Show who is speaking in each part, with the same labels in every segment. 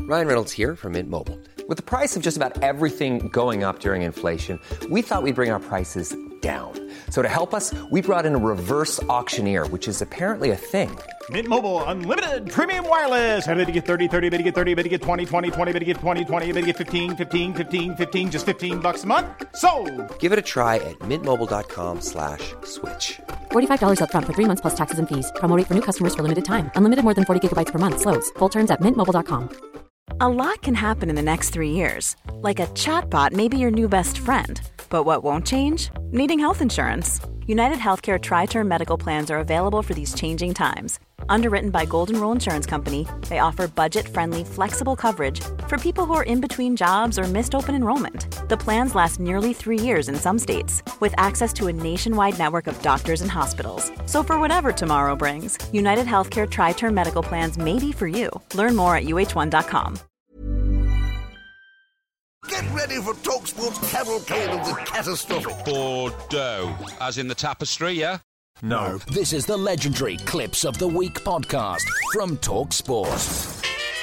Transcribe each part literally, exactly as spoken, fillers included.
Speaker 1: Ryan Reynolds here from Mint Mobile. With the price of just about everything going up during inflation, we thought we'd bring our prices down. So to help us, we brought in a reverse auctioneer, which is apparently a thing.
Speaker 2: Mint Mobile Unlimited Premium Wireless. How to get thirty, thirty, how to get thirty, how to get twenty, twenty, twenty, how to get twenty, twenty, how to get fifteen, fifteen, fifteen, fifteen, just fifteen bucks a month? Sold!
Speaker 1: Give it a try at mintmobile.com slash switch.
Speaker 3: forty-five dollars up front for three months plus taxes and fees. Promo rate for new customers for limited time. Unlimited more than forty gigabytes per month. Slows full terms at mint mobile dot com.
Speaker 4: A lot can happen in the next three years. Like a chatbot may be your new best friend. But what won't change? Needing health insurance. United Healthcare Tri-Term Medical Plans are available for these changing times. Underwritten by Golden Rule Insurance Company, they offer budget-friendly, flexible coverage for people who are in between jobs or missed open enrollment. The plans last nearly three years in some states, with access to a nationwide network of doctors and hospitals. So for whatever tomorrow brings, United Healthcare Tri-Term Medical Plans may be for you. Learn more at U H one dot com.
Speaker 5: Get ready for TalkSport's cavalcade of the catastrophic.
Speaker 6: Bordeaux, as in the tapestry, yeah?
Speaker 5: No.
Speaker 7: This is the legendary Clips of the Week podcast from TalkSport.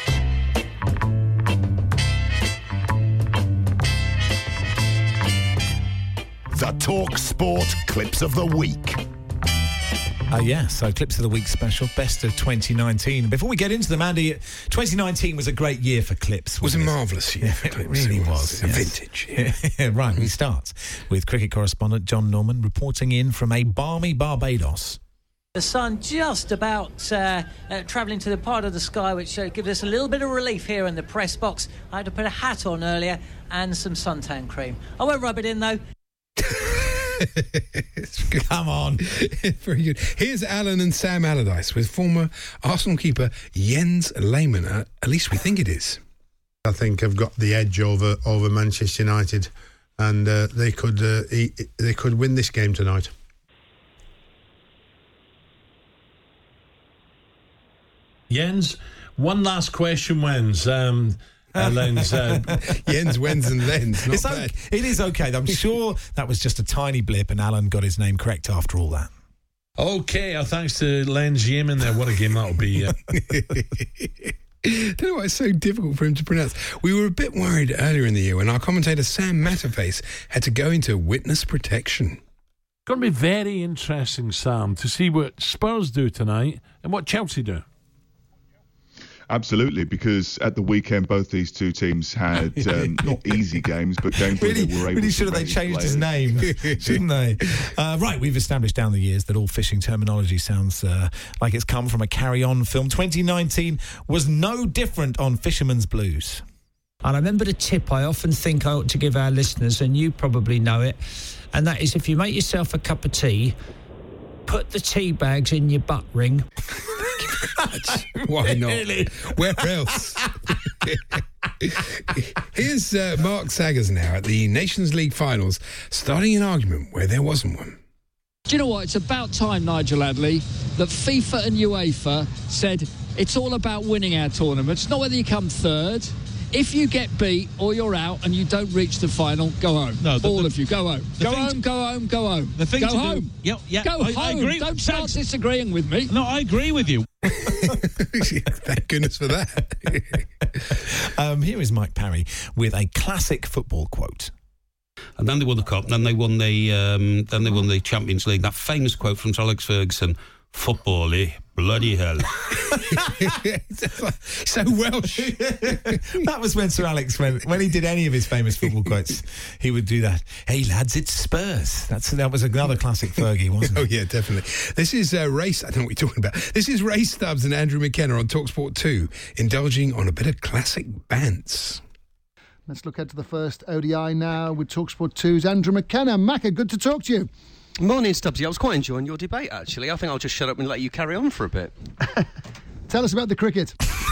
Speaker 5: The TalkSport Clips of the Week.
Speaker 8: Uh, yeah, so Clips of the Week special, best of twenty nineteen. Before we get into them, Andy, twenty nineteen was a great year for Clips.
Speaker 9: It was a marvellous year for Clips.
Speaker 8: It really
Speaker 9: it was.
Speaker 8: was.
Speaker 9: A
Speaker 8: yes.
Speaker 9: vintage year.
Speaker 8: Yeah, right, we start with cricket correspondent John Norman reporting in from a balmy Barbados.
Speaker 10: The sun just about uh, uh, travelling to the part of the sky which uh, gives us a little bit of relief here in the press box. I had to put a hat on earlier and some suntan cream. I won't rub it in, though.
Speaker 8: Come on.
Speaker 9: Very good. Here's Alan and Sam Allardyce with former Arsenal keeper Jens Lehmann. Uh, at least we think it is.
Speaker 11: I think have got the edge over over Manchester United, and uh, they could uh, e- they could win this game tonight.
Speaker 12: Jens, one last question wins. Um, uh, Lens, uh,
Speaker 9: Jens, Wens and Lens. Not
Speaker 8: It's
Speaker 9: bad.
Speaker 8: okay. It is okay. I'm sure that was just a tiny blip and Alan got his name correct after all that.
Speaker 12: Okay, uh, thanks to Lens Yemen there. What a game that'll be. Uh.
Speaker 9: I don't know why it's so difficult for him to pronounce. We were a bit worried earlier in the year when our commentator Sam Matterface had to go into witness protection.
Speaker 12: It's going to be very interesting, Sam, to see what Spurs do tonight and what Chelsea do.
Speaker 13: Absolutely, because at the weekend both these two teams had um, not easy games, but games
Speaker 8: really,
Speaker 13: where they were able
Speaker 8: really
Speaker 13: to
Speaker 8: should have they changed
Speaker 13: players.
Speaker 8: his name, shouldn't they? Uh, right, we've established down the years that all fishing terminology sounds uh, like it's come from a carry-on film. twenty nineteen was no different on Fisherman's Blues.
Speaker 14: And I remember the tip I often think I ought to give our listeners, and you probably know it, and that is if you make yourself a cup of tea, put the tea bags in your butt ring.
Speaker 9: Why not?
Speaker 14: Really?
Speaker 9: Where else? Here's uh, Mark Saggers now at the Nations League finals, starting an argument where there wasn't one.
Speaker 15: Do you know what? It's about time, Nigel Adley, that FIFA and UEFA said it's all about winning our tournaments, not whether you come third. If you get beat or you're out and you don't reach the final, go home.
Speaker 12: No, the,
Speaker 15: all
Speaker 12: the,
Speaker 15: of you, go home. Go home,
Speaker 12: to,
Speaker 15: go home, go home.
Speaker 12: The thing
Speaker 15: go
Speaker 12: to
Speaker 15: home.
Speaker 12: Do, yeah, yeah,
Speaker 15: go
Speaker 12: I,
Speaker 15: home.
Speaker 12: I agree.
Speaker 15: Don't start disagreeing with me.
Speaker 12: No, I agree with you.
Speaker 9: Thank goodness for that.
Speaker 8: um, here is Mike Parry with a classic football quote.
Speaker 16: And then they won the cup. And then they won the um, then they won the Champions League. That famous quote from Sir Alex Ferguson: "Football, eh? Bloody hell."
Speaker 9: So Welsh.
Speaker 8: That was when Sir Alex, when, when he did any of his famous football quotes, he would do that. Hey lads, it's Spurs. That's that was another classic Fergie, wasn't it?
Speaker 9: Oh yeah, definitely. This is uh, race. I don't know what you're talking about. This is Ray Stubbs and Andrew McKenna on TalkSport two, indulging on a bit of classic bants.
Speaker 17: Let's look ahead to the first O D I now with TalkSport two's Andrew McKenna. Macca, good to talk to you.
Speaker 18: Morning, Stubbsy. I was quite enjoying your debate, actually. I think I'll just shut up and let you carry on for a bit.
Speaker 17: Tell us about the cricket.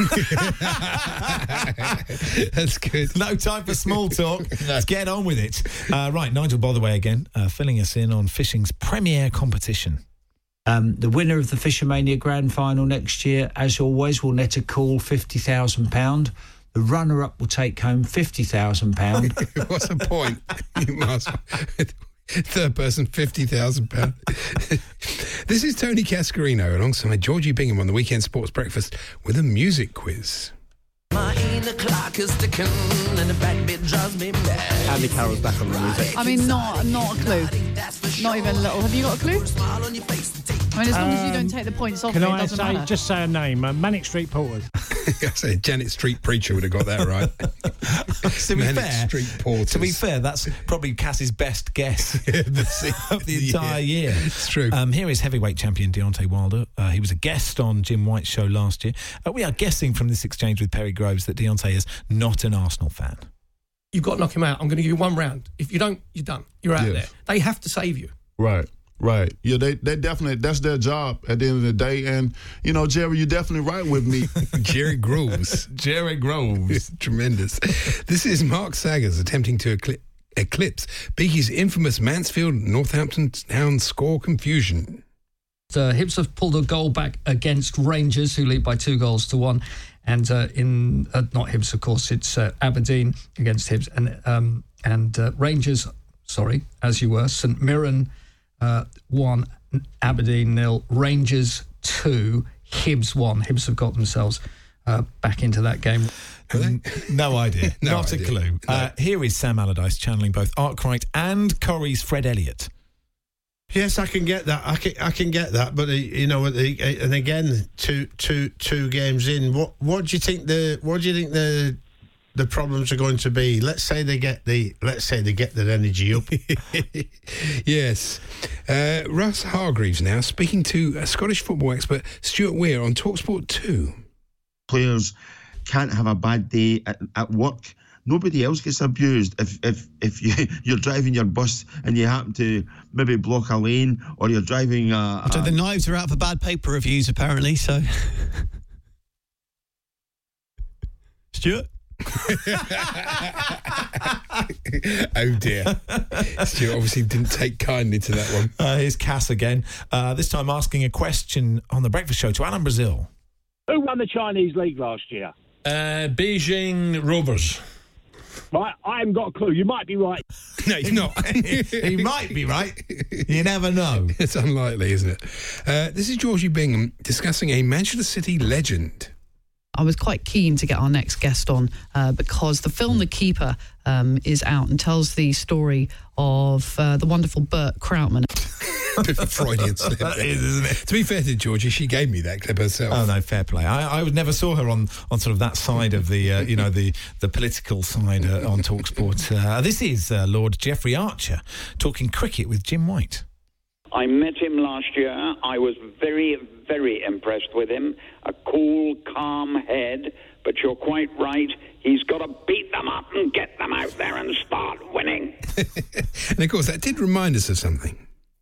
Speaker 8: That's good. No time for small talk. Let's get on with it. Uh, right, Nigel Botherway again, uh, filling us in on fishing's premier competition.
Speaker 14: Um, the winner of the Fishermania Grand Final next year, as always, will net a cool fifty thousand pounds. The runner-up will take home fifty thousand pounds.
Speaker 9: What's the point? You must... Third person, fifty thousand pounds. This is Tony Cascarino alongside Georgie Bingham on the Weekend Sports Breakfast with a music quiz.
Speaker 5: My inner clock is ticking and the backbeat drives me mad.
Speaker 19: Andy Carroll's back on the music.
Speaker 20: I mean, not not a clue. Not even a little. Have you got a clue? I mean, as long as you don't take the points off,
Speaker 21: Can
Speaker 20: it
Speaker 21: I
Speaker 20: doesn't
Speaker 21: say,
Speaker 20: matter.
Speaker 21: just say a name? Uh, Manic Street Porters.
Speaker 9: I say Janet Street Preacher would have got that right.
Speaker 8: to be
Speaker 9: Manic
Speaker 8: fair,
Speaker 9: Street Porters.
Speaker 8: to be fair, that's probably Cass's best guess of the entire
Speaker 9: Yeah,
Speaker 8: year.
Speaker 9: it's true.
Speaker 8: Um, here is heavyweight champion Deontay Wilder. Uh, he was a guest on Jim White's show last year. Uh, we are guessing from this exchange with Perry Groves that Deontay is not an Arsenal fan.
Speaker 22: You've got to knock him out. I'm going to give you one round. If you don't, you're done. You're out
Speaker 23: Yes.
Speaker 22: there. They have to save you.
Speaker 23: Right, right. Yeah, they, they definitely, that's their job at the end of the day. And, you know, Jerry, you're definitely right with me.
Speaker 9: Jerry Groves.
Speaker 8: Jerry Groves.
Speaker 9: Tremendous. This is Mark Saggers attempting to eclipse, eclipse Beaky's infamous Mansfield Northampton Town score confusion.
Speaker 15: Uh, Hibs have pulled a goal back against Rangers, who lead by two goals to one. And uh, in, uh, not Hibs, of course, it's uh, Aberdeen against Hibs. And, um, and uh, Rangers, sorry, as you were, St Mirren uh, one, Aberdeen nil, Rangers two, Hibs one. Hibs have got themselves uh, back into that game.
Speaker 8: No idea.
Speaker 9: No
Speaker 8: Not
Speaker 9: idea.
Speaker 8: a clue. Uh, here is Sam Allardyce channeling both Arkwright and Corrie's Fred Elliott.
Speaker 24: Yes, I can get that. I can, I can get that. But uh, you know, the, uh, and again, two, two, two games in. What, what do you think the, what do you think the, the problems are going to be? Let's say they get the, let's say they get their energy up.
Speaker 9: Yes. Uh, Russ Hargreaves now speaking to a Scottish football expert, Stuart Weir, on TalkSport two.
Speaker 25: Players can't have a bad day at, at work. Nobody else gets abused. If if if you, you're driving your bus and you happen to maybe block a lane, or you're driving a...
Speaker 19: So
Speaker 25: a
Speaker 19: the knives are out for bad paper reviews, apparently, so... Stuart?
Speaker 9: Oh dear. Stuart obviously didn't take kindly to that one.
Speaker 8: Uh, here's Cass again, uh, this time asking a question on The Breakfast Show to Alan Brazil.
Speaker 26: Who won the Chinese League last year?
Speaker 12: Uh, Beijing Rovers.
Speaker 26: Right, I haven't got a clue. You might be right.
Speaker 9: No, he's not.
Speaker 8: He might be right. You never know.
Speaker 9: It's unlikely, isn't it? Uh, this is Georgie Bingham discussing a Manchester City legend.
Speaker 27: I was quite keen to get our next guest on uh, because the film The Keeper um, is out and tells the story of uh, the wonderful Bert Krautmann.
Speaker 9: Bit of a Freudian slip.
Speaker 8: That is, isn't it?
Speaker 9: To be fair to Georgie, she gave me that clip herself.
Speaker 8: Oh no, fair play. I, I would never saw her on, on sort of that side of the uh, you know the the political side uh, on TalkSport. Uh, this is uh, Lord Jeffrey Archer talking cricket with Jim White.
Speaker 28: I met him last year. I was very, very impressed with him. A cool, calm head. But you're quite right. He's got to beat them up and get them out there and start winning.
Speaker 9: And of course, that did remind us of something.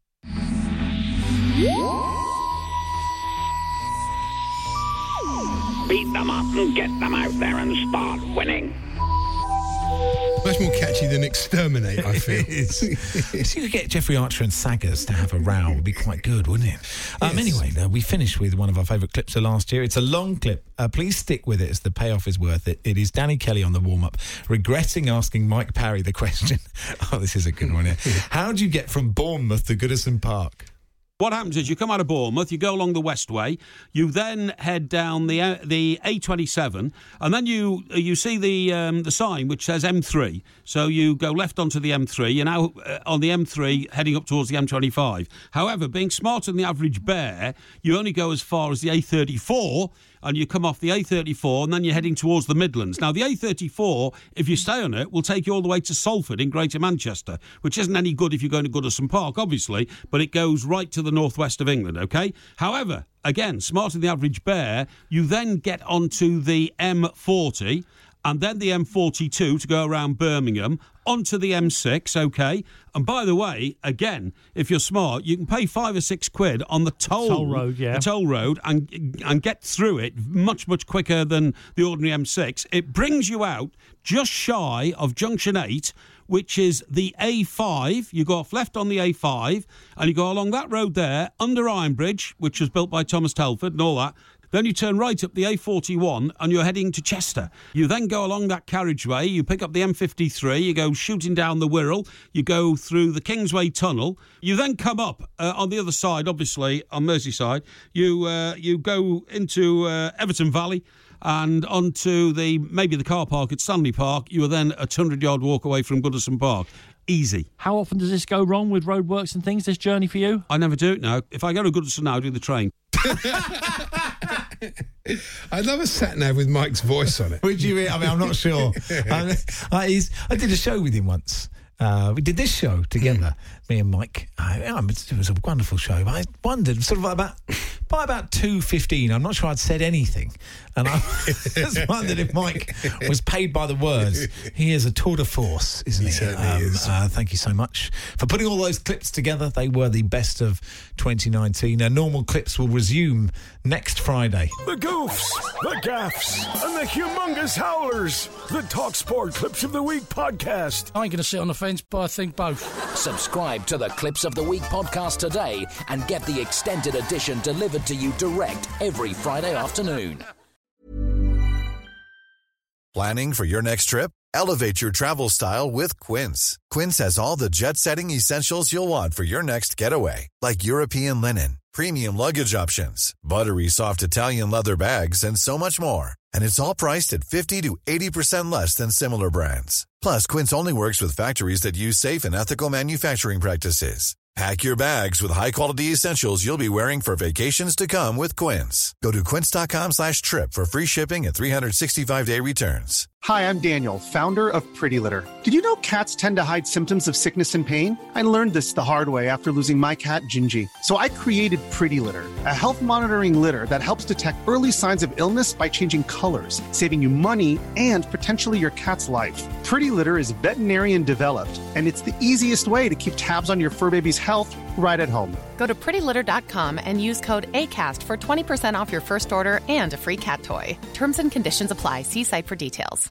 Speaker 28: Beat them up and get them out there and start winning.
Speaker 9: Much more catchy than Exterminate, I feel.
Speaker 8: If you could get Jeffrey Archer and Saggers to have a row, it would be quite good, wouldn't it? Um, anyway, uh, we finished with one of our favourite clips of last year. It's a long clip. Uh, please stick with it as the payoff is worth it. It is Danny Kelly on the warm-up, regretting asking Mike Parry the question. Oh, this is a good one here. How do you get from Bournemouth to Goodison Park?
Speaker 16: What happens is you come out of Bournemouth, you go along the Westway, you then head down the uh, the A twenty-seven, and then you you see the um, the sign which says M three. So you go left onto the M three. You're now uh, on the M three heading up towards the M twenty-five. However, being smarter than the average bear, you only go as far as the A thirty-four, and you come off the A thirty-four, and then you're heading towards the Midlands. Now, the A thirty-four, if you stay on it, will take you all the way to Salford in Greater Manchester, which isn't any good if you're going to Goodison Park, obviously, but it goes right to the northwest of England, OK? However, again, smarter than the average bear, you then get onto the M forty, and then the M forty-two to go around Birmingham, onto the M six, OK? And by the way, again, if you're smart, you can pay five or six quid on the toll,
Speaker 21: Toll road, yeah.
Speaker 16: the toll road and, and get through it much, much quicker than the ordinary M six. It brings you out just shy of Junction eight, which is the A five. You go off left on the A five, and you go along that road there, under Iron Bridge, which was built by Thomas Telford and all that. Then you turn right up the A forty-one and you're heading to Chester. You then go along that carriageway, you pick up the M fifty-three, you go shooting down the Wirral, you go through the Kingsway Tunnel, you then come up uh, on the other side, obviously, on Merseyside, you, uh, you go into uh, Everton Valley, and onto the maybe the car park at Stanley Park. You are then a hundred-yard walk away from Goodison Park. Easy.
Speaker 1: How often does this go wrong with roadworks and things, this journey for you?
Speaker 16: I never do it now. If I go to Goodison now, I do the train.
Speaker 9: I'd love a sat-nav with Mike's voice on it.
Speaker 8: Would you? I mean, I'm not sure. I, I, he's, I did a show with him once. Uh, we did this show together, me and Mike. I, it was a wonderful show. I wondered, sort of about by about two fifteen, I'm not sure I'd said anything, and I just wondered if Mike was paid by the words. He is a tour de force, isn't he?
Speaker 9: He certainly
Speaker 8: um,
Speaker 9: is.
Speaker 8: Uh, thank you so much for putting all those clips together. They were the best of twenty nineteen. Our normal clips will resume next Friday.
Speaker 2: The goofs, the gaffs, and the humongous howlers. The TalkSport Clips of the Week podcast.
Speaker 22: I ain't going to sit on the fence, but I think both.
Speaker 3: Subscribe to the Clips of the Week podcast today and get the extended edition delivered to you direct every Friday afternoon.
Speaker 4: Planning for your next trip? Elevate your travel style with Quince. Quince has all the jet-setting essentials you'll want for your next getaway, like European linen, premium luggage options, buttery soft Italian leather bags, and so much more. And it's all priced at fifty to eighty percent less than similar brands. Plus, Quince only works with factories that use safe and ethical manufacturing practices. Pack your bags with high-quality essentials you'll be wearing for vacations to come with Quince. Go to quince.com slash trip for free shipping and three sixty-five day returns.
Speaker 6: Hi, I'm Daniel, founder of Pretty Litter. Did you know cats tend to hide symptoms of sickness and pain? I learned this the hard way after losing my cat, Gingy. So I created Pretty Litter, a health monitoring litter that helps detect early signs of illness by changing colors, saving you money and potentially your cat's life. Pretty Litter is veterinarian developed, and it's the easiest way to keep tabs on your fur baby's health right at home.
Speaker 7: Go to pretty litter dot com and use code ACAST for twenty percent off your first order and a free cat toy. Terms and conditions apply. See site for details.